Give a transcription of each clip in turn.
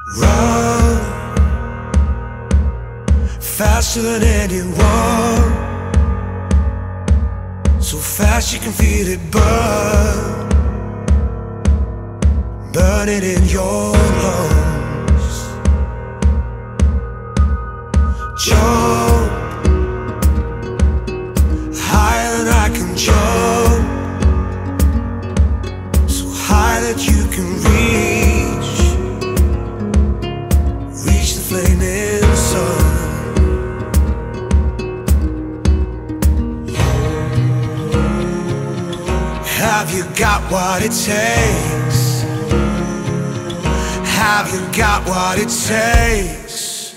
Run faster than anyone, so fast you can feel it burn, burn it in your lungs. Jump higher than I can jump, so high that you can reach the flaming sun. Have you got what it takes? Have you got what it takes?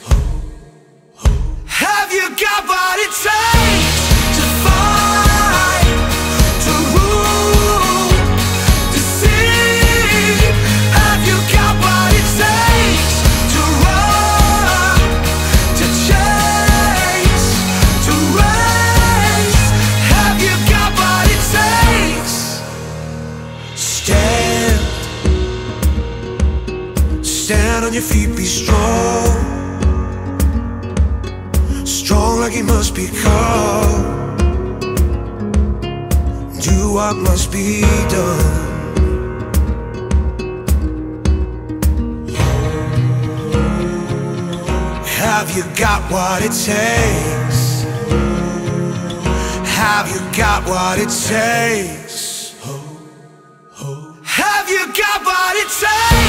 Have you got what it takes to fight, to rule, to see? Have you got what it takes to run, to chase, to race? Have you got what it takes? Stand on your feet, be strong, strong like you must become. Do what must be done. Have you got what it takes? Have you got what it takes? Have you got what it takes?